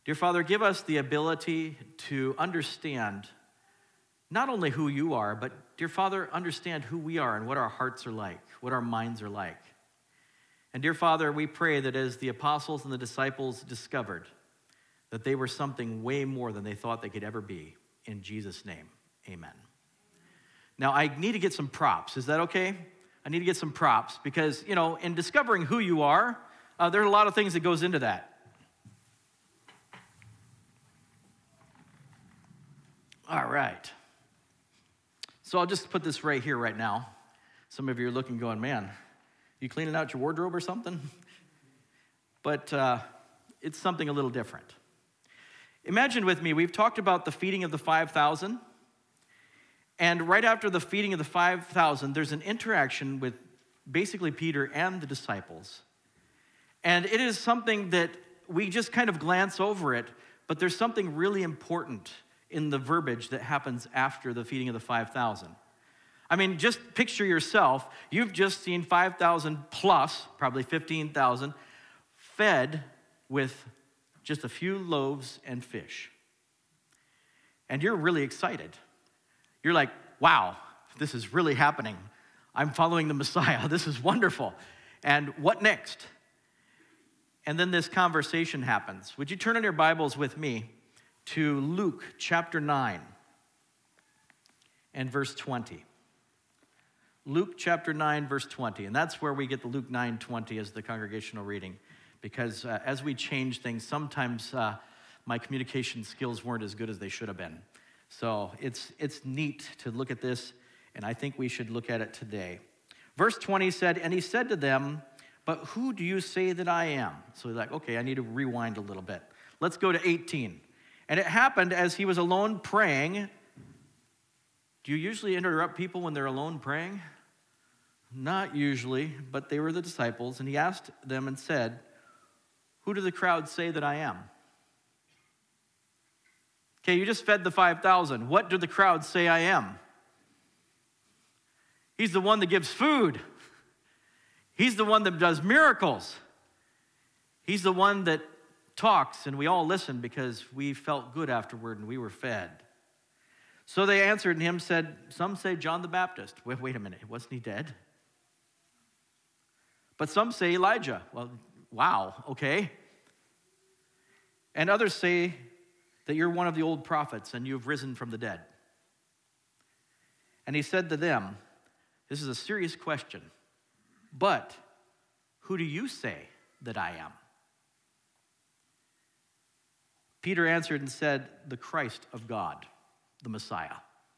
Dear Father, give us the ability to understand not only who you are, but, dear Father, understand who we are and what our hearts are like, what our minds are like. And, dear Father, we pray that as the apostles and the disciples discovered that they were something way more than they thought they could ever be, in Jesus' name, amen. Now, I need to get some props. Is that okay? I need to get some props because, in discovering who you are, there are a lot of things that goes into that. All right. So I'll just put this right here, right now. Some of you are looking, going, man, you cleaning out your wardrobe or something? But it's something a little different. Imagine with me, we've talked about the feeding of the 5,000. And right after the feeding of the 5,000, there's an interaction with basically Peter and the disciples. And it is something that we just kind of glance over it, but there's something really important in the verbiage that happens after the feeding of the 5,000. I mean, just picture yourself. You've just seen 5,000 plus, probably 15,000, fed with just a few loaves and fish. And you're really excited. You're like, wow, this is really happening. I'm following the Messiah. This is wonderful. And what next? And then this conversation happens. Would you turn in your Bibles with me to Luke chapter 9 and verse 20. Luke chapter 9, verse 20. And that's where we get the Luke 9:20 as the congregational reading. Because as we change things, sometimes my communication skills weren't as good as they should have been. So it's neat to look at this, and I think we should look at it today. Verse 20 said, and he said to them, but who do you say that I am? So he's like, okay, I need to rewind a little bit. Let's go to 18. And it happened as he was alone praying. Do you usually interrupt people when they're alone praying? Not usually, but they were the disciples. And he asked them and said, who do the crowd say that I am? Okay, you just fed the 5,000. What do the crowd say I am? He's the one that gives food. He's the one that does miracles. He's the one that talks, and we all listen because we felt good afterward and we were fed. So they answered him, said, some say John the Baptist. Wait a minute, wasn't he dead? But some say Elijah. Well, wow, okay. And others say that you're one of the old prophets and you've risen from the dead. And he said to them, this is a serious question, but who do you say that I am? Peter answered and said, the Christ of God, the Messiah.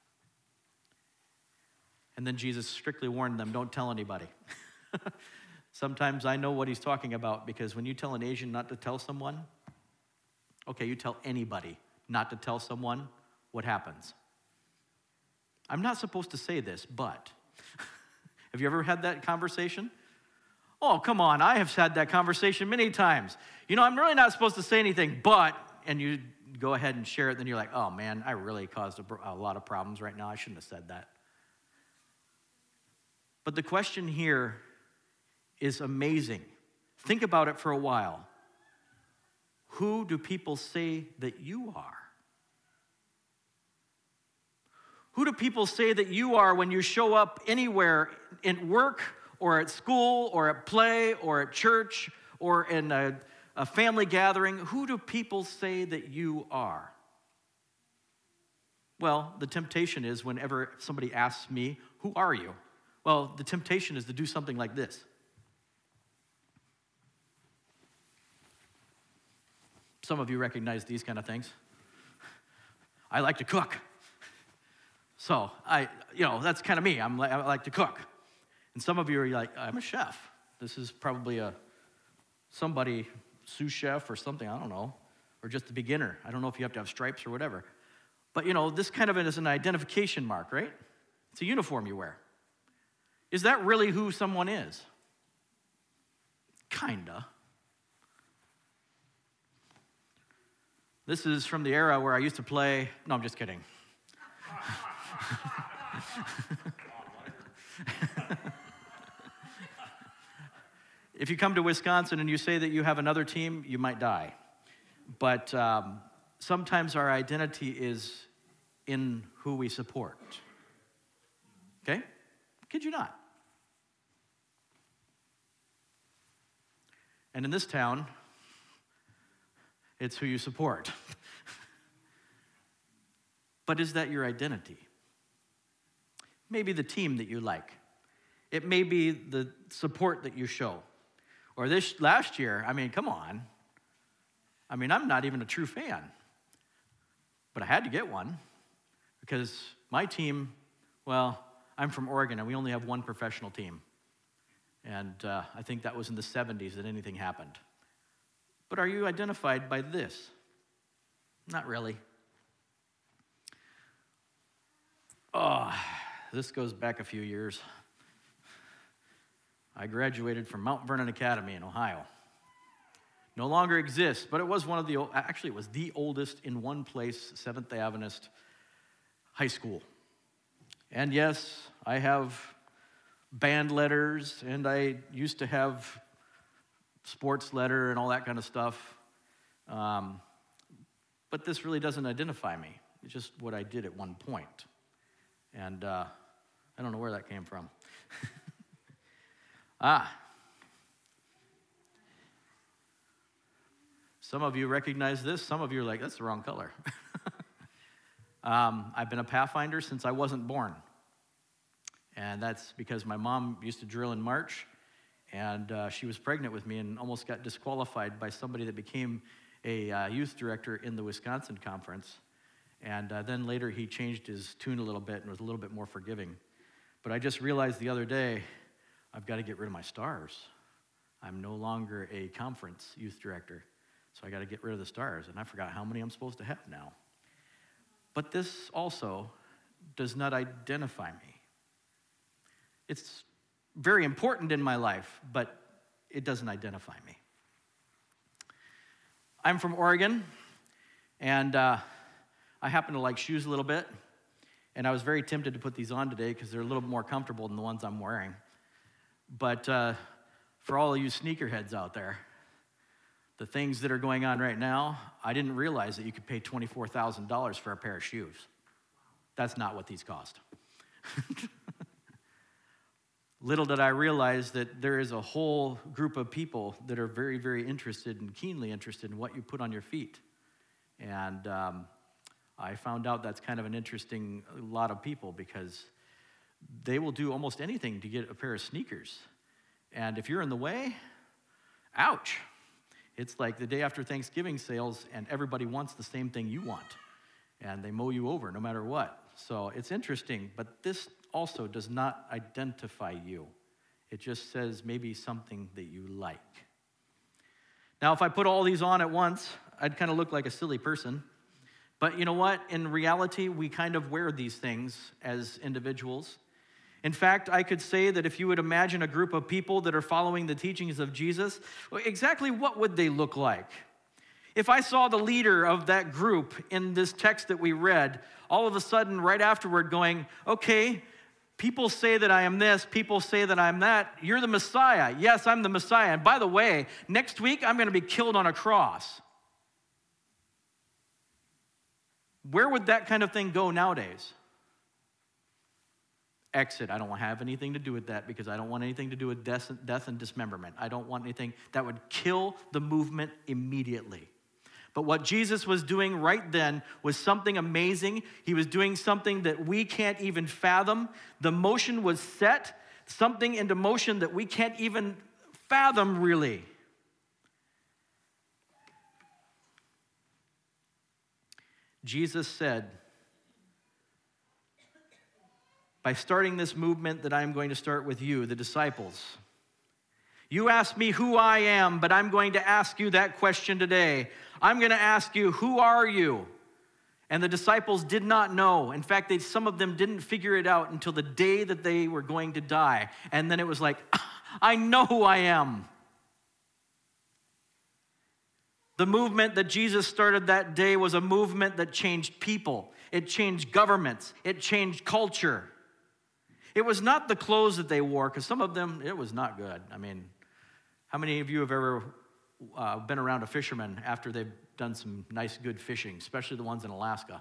And then Jesus strictly warned them, don't tell anybody. Sometimes I know what he's talking about because when you tell an Asian not to tell someone, okay, you tell anybody not to tell someone, what happens? I'm not supposed to say this, but have you ever had that conversation? Oh, come on, I have had that conversation many times. I'm really not supposed to say anything, but, and you go ahead and share it, then you're like, oh man, I really caused a lot of problems right now. I shouldn't have said that. But the question here is amazing. Think about it for a while. Who do people say that you are? Who do people say that you are when you show up anywhere in work or at school or at play or at church or in a family gathering? Who do people say that you are? Well, the temptation is whenever somebody asks me, who are you? Well, the temptation is to do something like this. Some of you recognize these kind of things. I like to cook. So, that's kind of me. I like to cook. And some of you are like, I'm a chef. This is probably somebody, sous chef or something, I don't know, or just a beginner. I don't know if you have to have stripes or whatever. But, this kind of is an identification mark, right? It's a uniform you wear. Is that really who someone is? Kinda. This is from the era where I used to play. No, I'm just kidding. If you come to Wisconsin and you say that you have another team, you might die. But sometimes our identity is in who we support. Okay? Kid you not. And in this town, it's who you support. But is that your identity? Maybe the team that you like. It may be the support that you show. Or this last year, come on. I'm not even a true fan. But I had to get one because my team, I'm from Oregon and we only have one professional team. And I think that was in the 70s that anything happened. But are you identified by this? Not really. Oh, this goes back a few years. I graduated from Mount Vernon Academy in Ohio. No longer exists, but it was it was the oldest in one place, Seventh Adventist high school. And yes, I have band letters, and I used to have sports letter and all that kind of stuff. But this really doesn't identify me. It's just what I did at one point. And I don't know where that came from. Some of you recognize this. Some of you are like, that's the wrong color. I've been a Pathfinder since I wasn't born. And that's because my mom used to drill in March, and she was pregnant with me and almost got disqualified by somebody that became a youth director in the Wisconsin conference. And then later he changed his tune a little bit and was a little bit more forgiving. But I just realized the other day, I've got to get rid of my stars. I'm no longer a conference youth director, so I got to get rid of the stars. And I forgot how many I'm supposed to have now. But this also does not identify me. It's very important in my life, but it doesn't identify me. I'm from Oregon, and I happen to like shoes a little bit, and I was very tempted to put these on today because they're a little more comfortable than the ones I'm wearing. But for all of you sneakerheads out there, the things that are going on right now, I didn't realize that you could pay $24,000 for a pair of shoes. That's not what these cost. Little did I realize that there is a whole group of people that are very, very interested and keenly interested in what you put on your feet. And I found out that's kind of an interesting lot of people because they will do almost anything to get a pair of sneakers. And if you're in the way, ouch. It's like the day after Thanksgiving sales and everybody wants the same thing you want. And they mow you over no matter what. So it's interesting, but this also does not identify you. It just says maybe something that you like. Now, if I put all these on at once, I'd kind of look like a silly person. But you know what? In reality, we kind of wear these things as individuals. In fact, I could say that if you would imagine a group of people that are following the teachings of Jesus, exactly what would they look like? If I saw the leader of that group in this text that we read, all of a sudden, right afterward, going, okay, people say that I am this, people say that I'm that, you're the Messiah. Yes, I'm the Messiah. And by the way, next week, I'm going to be killed on a cross. Where would that kind of thing go nowadays? Exit. I don't have anything to do with that because I don't want anything to do with death and dismemberment. I don't want anything that would kill the movement immediately. But what Jesus was doing right then was something amazing. He was doing something that we can't even fathom. The motion was set, something into motion that we can't even fathom, really. Jesus said, by starting this movement that I'm going to start with you, the disciples, you ask me who I am, but I'm going to ask you that question today. I'm going to ask you, who are you? And the disciples did not know. In fact, some of them didn't figure it out until the day that they were going to die. And then it was like, I know who I am. The movement that Jesus started that day was a movement that changed people. It changed governments. It changed culture. It was not the clothes that they wore, because some of them, it was not good. I mean, how many of you have ever been around a fisherman after they've done some nice, good fishing, especially the ones in Alaska?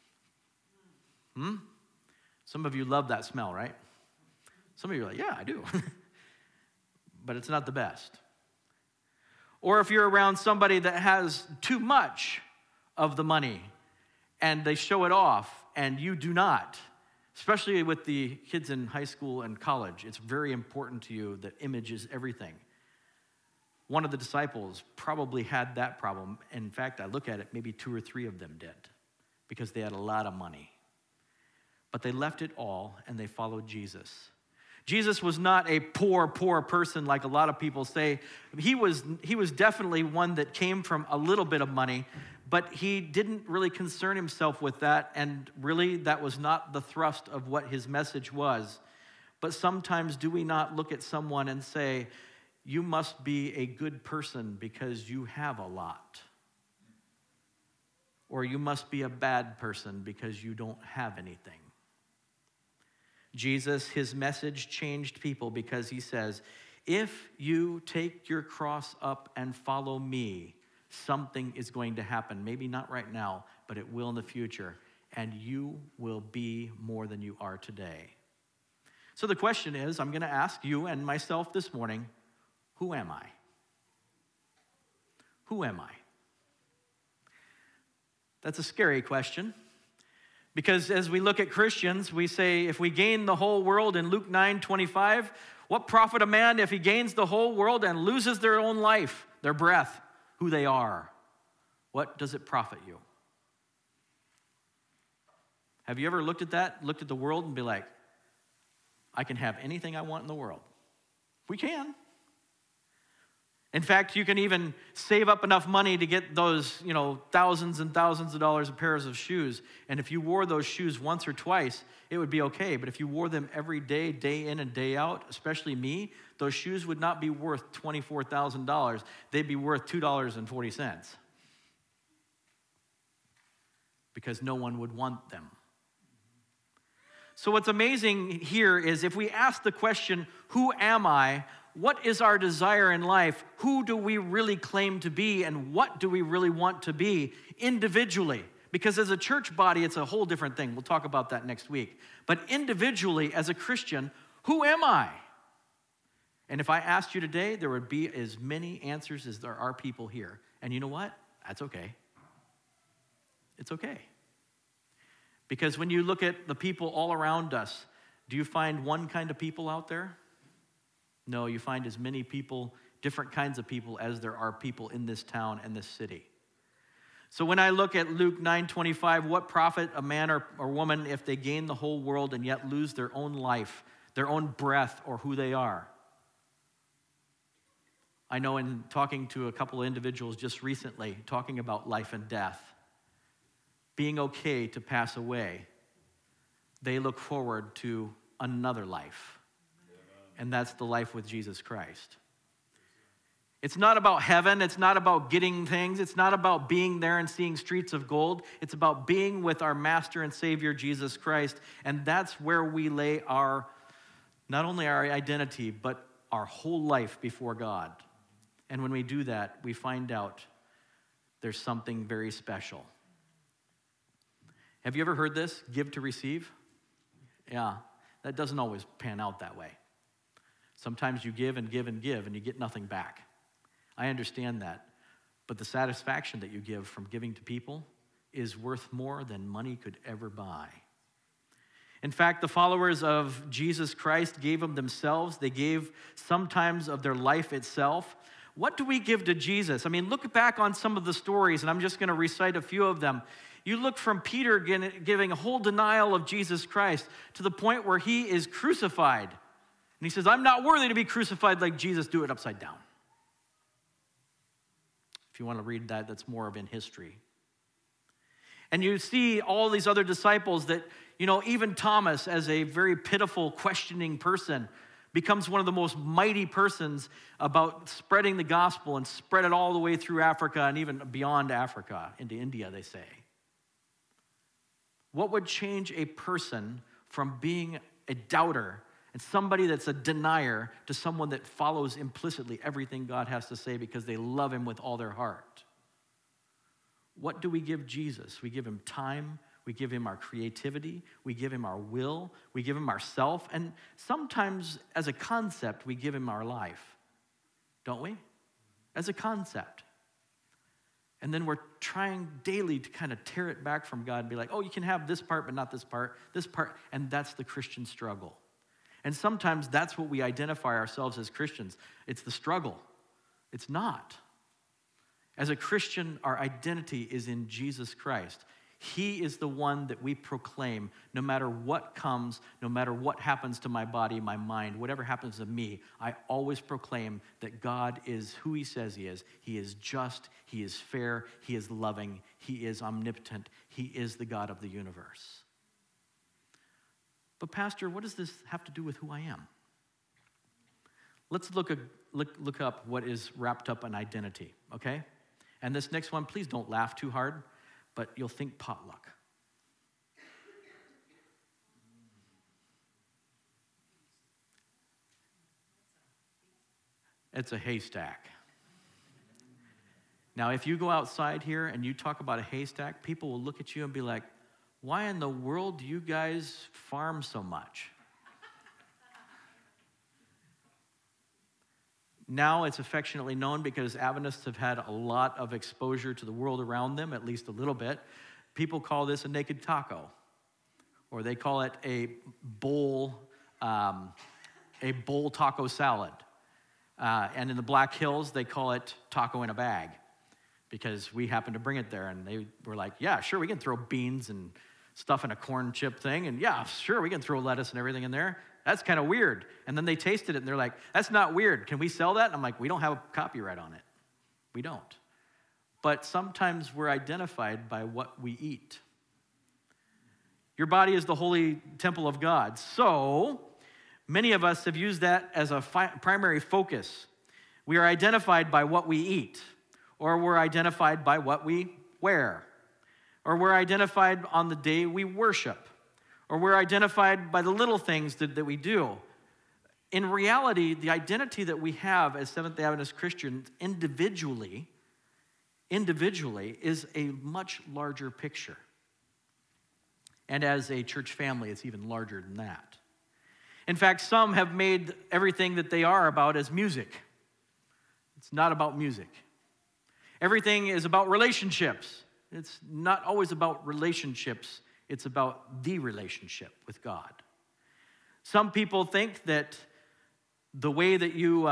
Some of you love that smell, right? Some of you are like, yeah, I do. But it's not the best. Or if you're around somebody that has too much of the money and they show it off and you do not, especially with the kids in high school and college, it's very important to you that image is everything. One of the disciples probably had that problem. In fact, I look at it, maybe 2 or 3 of them did, because they had a lot of money. But they left it all and they followed Jesus. Jesus was not a poor person like a lot of people say. He was definitely one that came from a little bit of money, but he didn't really concern himself with that, and really that was not the thrust of what his message was. But sometimes do we not look at someone and say, you must be a good person because you have a lot? Or you must be a bad person because you don't have anything. Jesus, his message changed people because he says, if you take your cross up and follow me, something is going to happen. Maybe not right now, but it will in the future. And you will be more than you are today. So the question is, I'm going to ask you and myself this morning, who am I? Who am I? That's a scary question. Because as we look at Christians, we say, if we gain the whole world in Luke 9:25, what profit a man if he gains the whole world and loses their own life, their breath, who they are? What does it profit you? Have you ever looked at that, looked at the world and be like, I can have anything I want in the world? We can. In fact, you can even save up enough money to get those, thousands and thousands of dollars of pairs of shoes. And if you wore those shoes once or twice, it would be okay. But if you wore them every day, day in and day out, especially me, those shoes would not be worth $24,000. They'd be worth $2.40. Because no one would want them. So what's amazing here is if we ask the question, who am I? What is our desire in life? Who do we really claim to be, and what do we really want to be individually? Because as a church body, it's a whole different thing. We'll talk about that next week. But individually, as a Christian, who am I? And if I asked you today, there would be as many answers as there are people here. And you know what? That's okay. It's okay. Because when you look at the people all around us, do you find one kind of people out there? No, you find as many people, different kinds of people, as there are people in this town and this city. So when I look at Luke 9:25, what profit a man or woman if they gain the whole world and yet lose their own life, their own breath, or who they are? I know in talking to a couple of individuals just recently, talking about life and death, being okay to pass away, they look forward to another life. And that's the life with Jesus Christ. It's not about heaven. It's not about getting things. It's not about being there and seeing streets of gold. It's about being with our Master and Savior, Jesus Christ. And that's where we lay not only our identity, but our whole life before God. And when we do that, we find out there's something very special. Have you ever heard this? Give to receive? Yeah, that doesn't always pan out that way. Sometimes you give and give and give, and you get nothing back. I understand that. But the satisfaction that you give from giving to people is worth more than money could ever buy. In fact, the followers of Jesus Christ gave them themselves. They gave sometimes of their life itself. What do we give to Jesus? I mean, look back on some of the stories, and I'm just going to recite a few of them. You look from Peter giving a whole denial of Jesus Christ to the point where he is crucified. And he says, I'm not worthy to be crucified like Jesus. Do it upside down. If you want to read that, that's more of in history. And you see all these other disciples that, even Thomas, as a very pitiful, questioning person, becomes one of the most mighty persons about spreading the gospel and spread it all the way through Africa and even beyond Africa, into India, they say. What would change a person from being a doubter and somebody that's a denier to someone that follows implicitly everything God has to say because they love him with all their heart. What do we give Jesus? We give him time, we give him our creativity, we give him our will, we give him ourself, and sometimes as a concept, we give him our life, don't we? As a concept. And then we're trying daily to kind of tear it back from God and be like, oh, you can have this part, but not this part, and that's the Christian struggle. And sometimes that's what we identify ourselves as Christians. It's the struggle. It's not. As a Christian, our identity is in Jesus Christ. He is the one that we proclaim no matter what comes, no matter what happens to my body, my mind, whatever happens to me. I always proclaim that God is who he says he is. He is just, he is fair, he is loving, he is omnipotent, he is the God of the universe. But Pastor, what does this have to do with who I am? Let's look up what is wrapped up in identity, okay? And this next one, please don't laugh too hard, but you'll think potluck. It's a haystack. Now, if you go outside here and you talk about a haystack, people will look at you and be like, why in the world do you guys farm so much? Now it's affectionately known because Adventists have had a lot of exposure to the world around them, at least a little bit. People call this a naked taco, or they call it a bowl taco salad. And in the Black Hills, they call it taco in a bag because we happened to bring it there. And they were like, yeah, sure, we can throw beans and stuff in a corn chip thing. And yeah, sure, we can throw lettuce and everything in there. That's kind of weird. And then they tasted it, and they're like, that's not weird. Can we sell that? And I'm like, we don't have a copyright on it. We don't. But sometimes we're identified by what we eat. Your body is the holy temple of God. So many of us have used that as a primary focus. We are identified by what we eat, or we're identified by what we wear, or we're identified on the day we worship, or we're identified by the little things that we do. In reality, the identity that we have as Seventh-day Adventist Christians individually is a much larger picture. And as a church family, it's even larger than that. In fact, some have made everything that they are about as music. It's not about music. Everything is about relationships. It's not always about relationships. It's about the relationship with God. Some people think that the way that you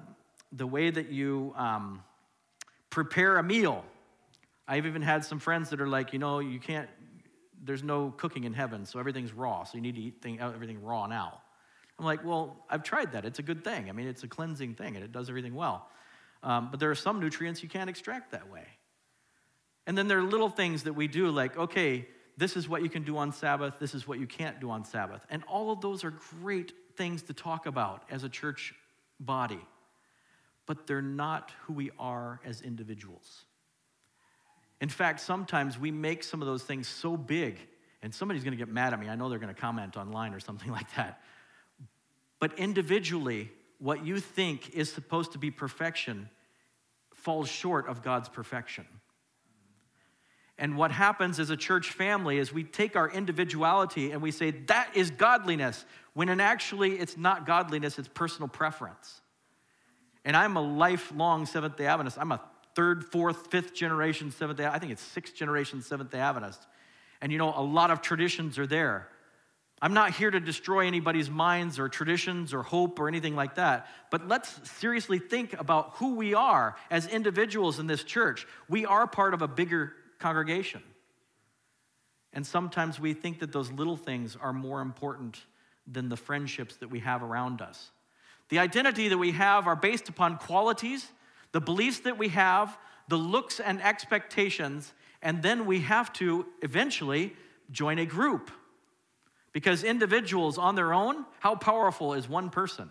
prepare a meal. I've even had some friends that are like, you can't. There's no cooking in heaven, so everything's raw. So you need to eat everything raw now. I'm like, well, I've tried that. It's a good thing. I mean, it's a cleansing thing, and it does everything well. But there are some nutrients you can't extract that way. And then there are little things that we do, like, okay, this is what you can do on Sabbath, this is what you can't do on Sabbath. And all of those are great things to talk about as a church body, but they're not who we are as individuals. In fact, sometimes we make some of those things so big, and somebody's going to get mad at me. I know they're going to comment online or something like that. But individually, what you think is supposed to be perfection falls short of God's perfection. And what happens as a church family is we take our individuality and we say, that is godliness, when actually it's not godliness, it's personal preference. And I'm a lifelong Seventh-day Adventist. I'm a third, fourth, fifth generation Seventh-day, I think it's sixth generation Seventh-day Adventist. And a lot of traditions are there. I'm not here to destroy anybody's minds or traditions or hope or anything like that, but let's seriously think about who we are as individuals in this church. We are part of a bigger congregation. And sometimes we think that those little things are more important than the friendships that we have around us. The identity that we have are based upon qualities, the beliefs that we have, the looks and expectations, and then we have to eventually join a group. Because individuals on their own, how powerful is one person?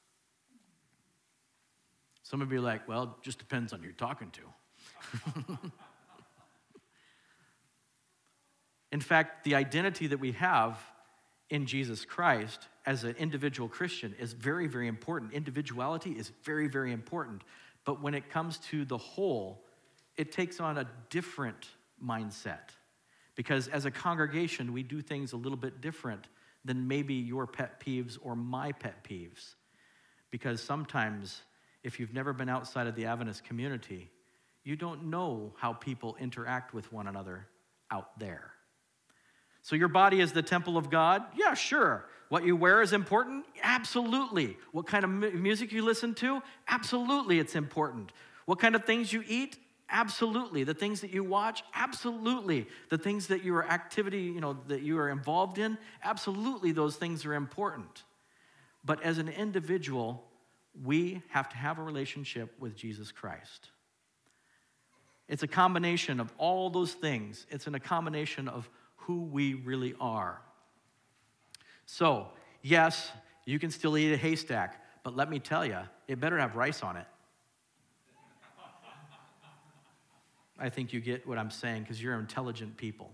Some of you are like, well, it just depends on who you're talking to. In fact, the identity that we have in Jesus Christ as an individual Christian is very, very important. Individuality is very, very important. But when it comes to the whole, it takes on a different mindset. Because as a congregation, we do things a little bit different than maybe your pet peeves or my pet peeves. Because sometimes, if you've never been outside of the Adventist community, you don't know how people interact with one another out there. So your body is the temple of God? Yeah, sure. What you wear is important? Absolutely. What kind of music you listen to? Absolutely, it's important. What kind of things you eat? Absolutely. The things that you watch? Absolutely. The things that your activity, that you are involved in? Absolutely, those things are important. But as an individual, we have to have a relationship with Jesus Christ. It's a combination of all those things. It's a combination of who we really are. So, yes, you can still eat a haystack, but let me tell you, it better have rice on it. I think you get what I'm saying because you're intelligent people.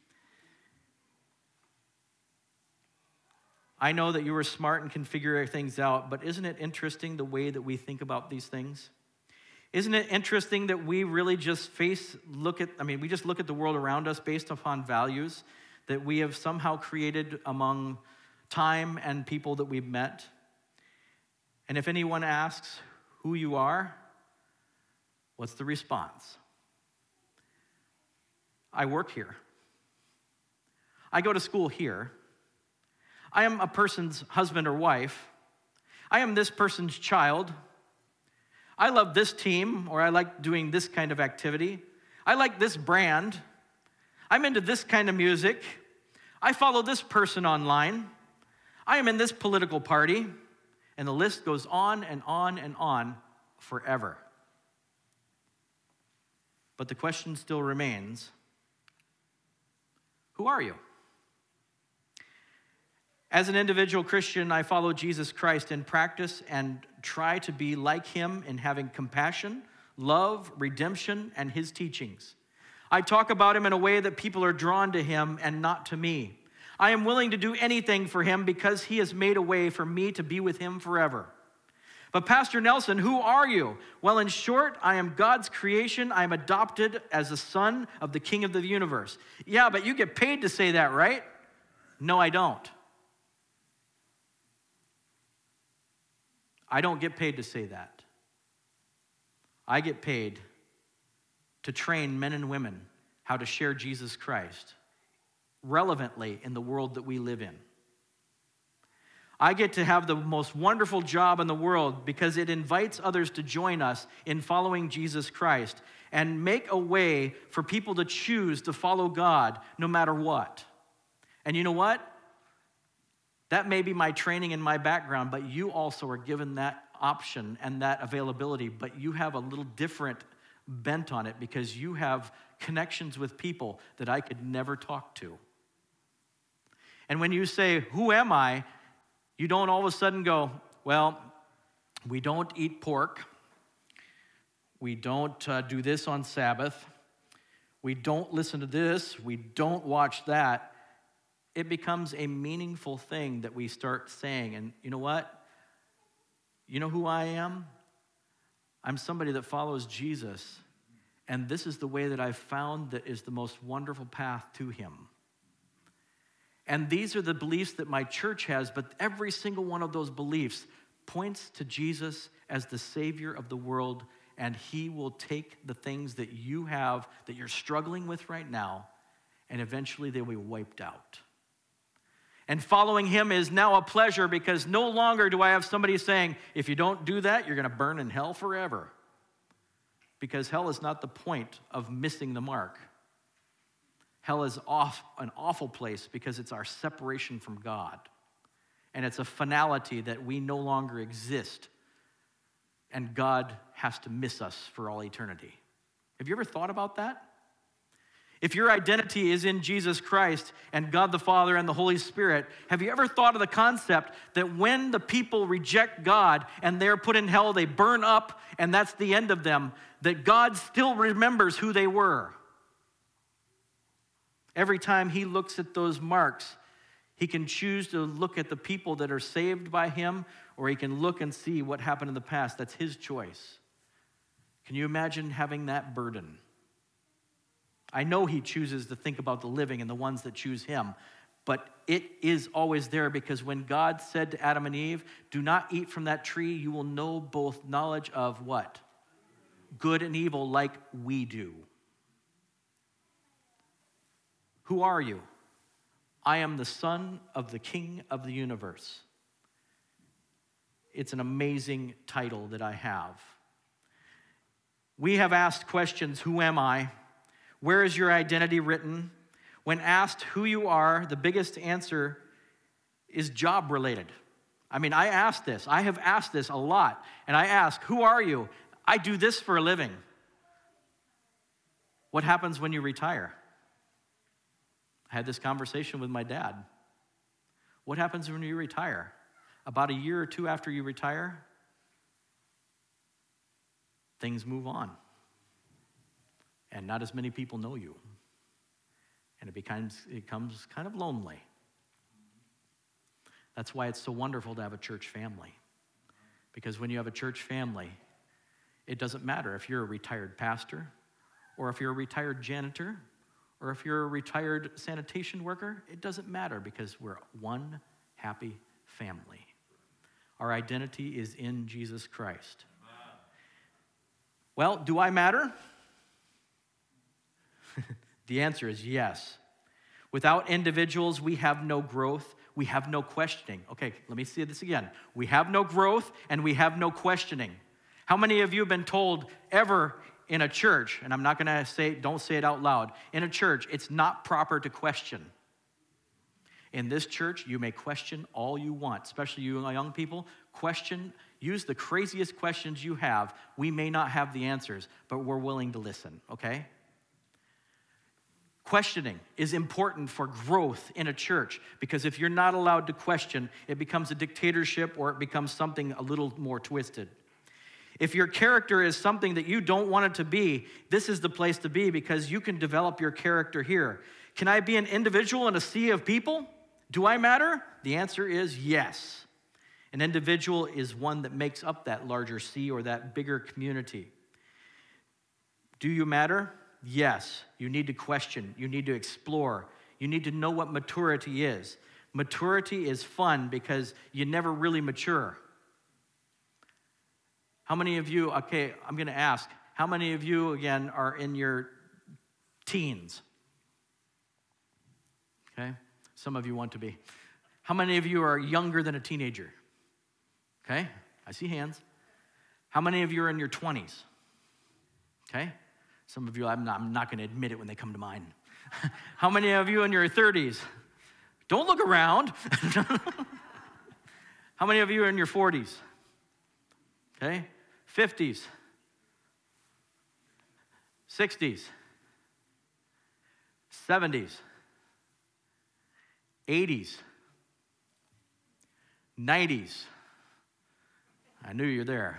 I know that you were smart and can figure things out, but isn't it interesting the way that we think about these things? Isn't it interesting that we really just we just look at the world around us based upon values that we have somehow created among time and people that we've met? And if anyone asks who you are, what's the response? I work here. I go to school here. I am a person's husband or wife. I am this person's child. I love this team, or I like doing this kind of activity. I like this brand. I'm into this kind of music. I follow this person online. I am in this political party. And the list goes on and on and on forever. But the question still remains, who are you? As an individual Christian, I follow Jesus Christ in practice and try to be like him in having compassion, love, redemption, and his teachings. I talk about him in a way that people are drawn to him and not to me. I am willing to do anything for him because he has made a way for me to be with him forever. But Pastor Nelson, who are you? Well, in short, I am God's creation. I am adopted as the son of the King of the universe. Yeah, but you get paid to say that, right? No, I don't. I don't get paid to say that. I get paid to train men and women how to share Jesus Christ relevantly in the world that we live in. I get to have the most wonderful job in the world because it invites others to join us in following Jesus Christ and make a way for people to choose to follow God no matter what. And you know what? That may be my training and my background, but you also are given that option and that availability, but you have a little different bent on it because you have connections with people that I could never talk to. And when you say, who am I? You don't all of a sudden go, well, we don't eat pork. We don't do this on Sabbath. We don't listen to this. We don't watch that. It becomes a meaningful thing that we start saying. And you know what? You know who I am? I'm somebody that follows Jesus. And this is the way that I've found that is the most wonderful path to him. And these are the beliefs that my church has, but every single one of those beliefs points to Jesus as the Savior of the world, and he will take the things that you have, that you're struggling with right now, and eventually they will be wiped out. And following him is now a pleasure because no longer do I have somebody saying, if you don't do that, you're going to burn in hell forever. Because hell is not the point of missing the mark. Hell is an awful place because it's our separation from God. And it's a finality that we no longer exist. And God has to miss us for all eternity. Have you ever thought about that? If your identity is in Jesus Christ and God the Father and the Holy Spirit, have you ever thought of the concept that when the people reject God and they're put in hell, they burn up and that's the end of them, that God still remembers who they were? Every time he looks at those marks, He can choose to look at the people that are saved by him, or he can look and see what happened in the past. That's his choice. Can you imagine having that burden? I know he chooses to think about the living and the ones that choose him, but it is always there, because when God said to Adam and Eve, do not eat from that tree, you will know both knowledge of what? Good and evil, like we do. Who are you? I am the son of the King of the universe. It's an amazing title that I have. We have asked questions, who am I? Where is your identity written? When asked who you are, the biggest answer is job related. I mean, I have asked this a lot, and I ask, who are you? I do this for a living. What happens when you retire? I had this conversation with my dad. What happens when you retire? About a year or two after you retire, things move on. And not as many people know you. And it becomes kind of lonely. That's why it's so wonderful to have a church family. Because when you have a church family, it doesn't matter if you're a retired pastor, or if you're a retired janitor, or if you're a retired sanitation worker. It doesn't matter, because we're one happy family. Our identity is in Jesus Christ. Well, do I matter? The answer is yes. Without individuals, we have no growth. We have no questioning. Okay, let me see this again. We have no growth and we have no questioning. How many of you have been told ever in a church, and I'm not going to say, don't say it out loud, in a church, it's not proper to question. In this church, you may question all you want, especially you young people. Question, use the craziest questions you have. We may not have the answers, but we're willing to listen, okay? Questioning is important for growth in a church, because if you're not allowed to question, it becomes a dictatorship, or it becomes something a little more twisted. If your character is something that you don't want it to be, this is the place to be, because you can develop your character here. Can I be an individual in a sea of people? Do I matter? The answer is yes. An individual is one that makes up that larger sea, or that bigger community. Do you matter? Yes. You need to question. You need to explore. You need to know what maturity is. Maturity is fun because you never really mature. How many of you, okay, I'm going to ask, how many of you, again, are in your teens? Okay? Some of you want to be. How many of you are younger than a teenager? Okay? I see hands. How many of you are in your 20s? Okay? Some of you, I'm not going to admit it when they come to mind. How many of you in your 30s? Don't look around. How many of you are in your 40s? Okay? 50s. 60s. 70s. 80s. 90s. I knew you're there.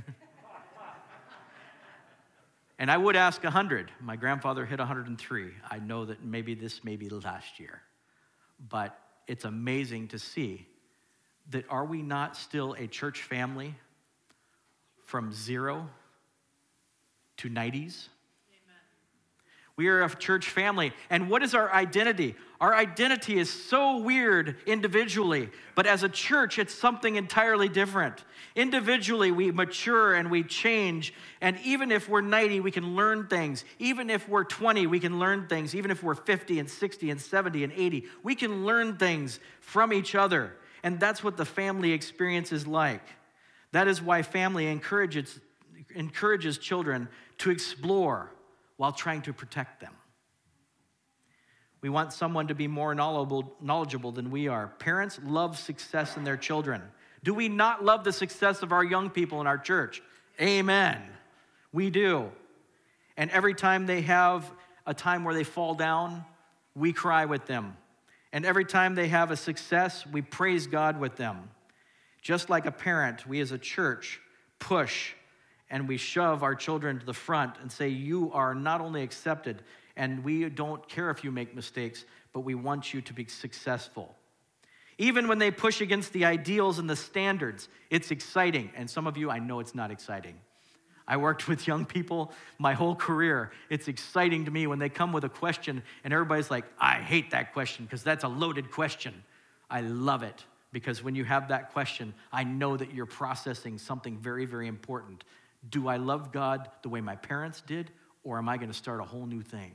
And I would ask 100. My grandfather hit 103. I know that maybe this may be last year. But it's amazing to see that are we not still a church family from 0 to 90s? We are a church family. And what is our identity? Our identity is so weird individually, but as a church, it's something entirely different. Individually, we mature and we change. And even if we're 90, we can learn things. Even if we're 20, we can learn things. Even if we're 50 and 60 and 70 and 80, we can learn things from each other. And that's what the family experience is like. That is why family encourages children to explore while trying to protect them. We want someone to be more knowledgeable than we are. Parents love success in their children. Do we not love the success of our young people in our church? Amen. We do. And every time they have a time where they fall down, we cry with them. And every time they have a success, we praise God with them. Just like a parent, we as a church push and we shove our children to the front and say, you are not only accepted, and we don't care if you make mistakes, but we want you to be successful. Even when they push against the ideals and the standards, it's exciting. And some of you, I know it's not exciting. I worked with young people my whole career. It's exciting to me when they come with a question and everybody's like, I hate that question because that's a loaded question. I love it because when you have that question, I know that you're processing something very, very important. Do I love God the way my parents did, or am I going to start a whole new thing?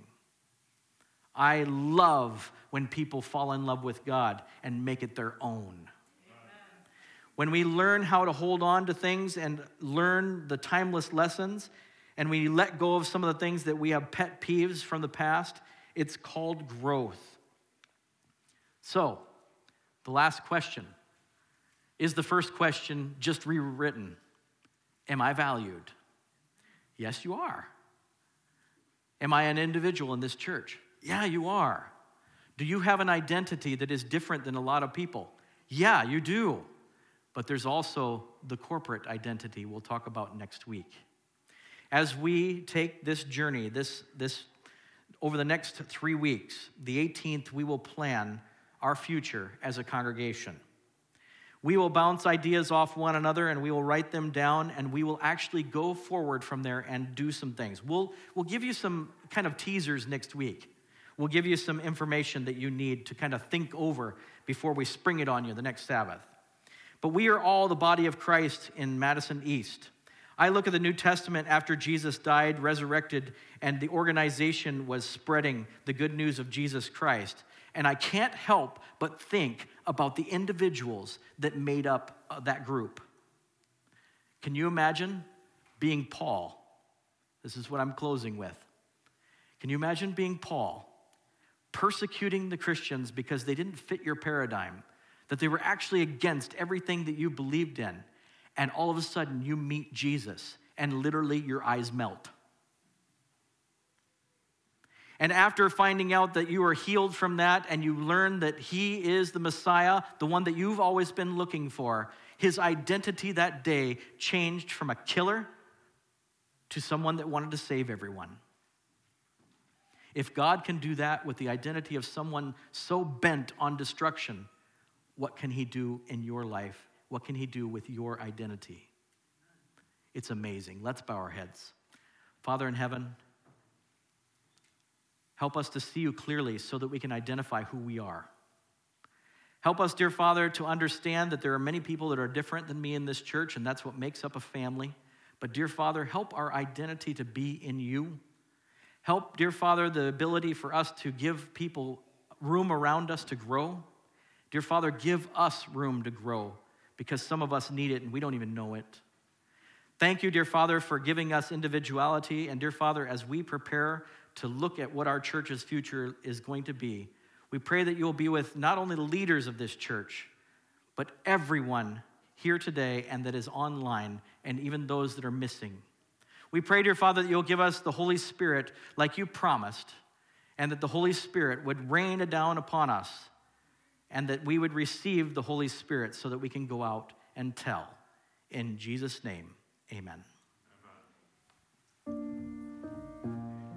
I love when people fall in love with God and make it their own. Amen. When we learn how to hold on to things and learn the timeless lessons, and we let go of some of the things that we have pet peeves from the past, it's called growth. So, the last question is the first question just rewritten. Am I valued? Yes, you are. Am I an individual in this church? Yeah, you are. Do you have an identity that is different than a lot of people? Yeah, you do. But there's also the corporate identity we'll talk about next week. As we take this journey, this over the next 3 weeks, the 18th, we will plan our future as a congregation. We will bounce ideas off one another and we will write them down and we will actually go forward from there and do some things. We'll give you some kind of teasers next week. We'll give you some information that you need to kind of think over before we spring it on you the next Sabbath. But we are all the body of Christ in Madison East. I look at the New Testament after Jesus died, resurrected, and the organization was spreading the good news of Jesus Christ. And I can't help but think about the individuals that made up that group. Can you imagine being Paul? This is what I'm closing with. Can you imagine being Paul, persecuting the Christians because they didn't fit your paradigm, that they were actually against everything that you believed in, and all of a sudden you meet Jesus and literally your eyes melt? And after finding out that you are healed from that and you learn that he is the Messiah, the one that you've always been looking for, his identity that day changed from a killer to someone that wanted to save everyone. If God can do that with the identity of someone so bent on destruction, what can he do in your life? What can he do with your identity? It's amazing. Let's bow our heads. Father in heaven, help us to see you clearly so that we can identify who we are. Help us, dear Father, to understand that there are many people that are different than me in this church, and that's what makes up a family. But dear Father, help our identity to be in you. Help, dear Father, the ability for us to give people room around us to grow. Dear Father, give us room to grow because some of us need it and we don't even know it. Thank you, dear Father, for giving us individuality. And dear Father, as we prepare to look at what our church's future is going to be, we pray that you'll be with not only the leaders of this church, but everyone here today and that is online, and even those that are missing. We pray, dear Father, that you'll give us the Holy Spirit like you promised, and that the Holy Spirit would rain down upon us, and that we would receive the Holy Spirit so that we can go out and tell. In Jesus' name, amen.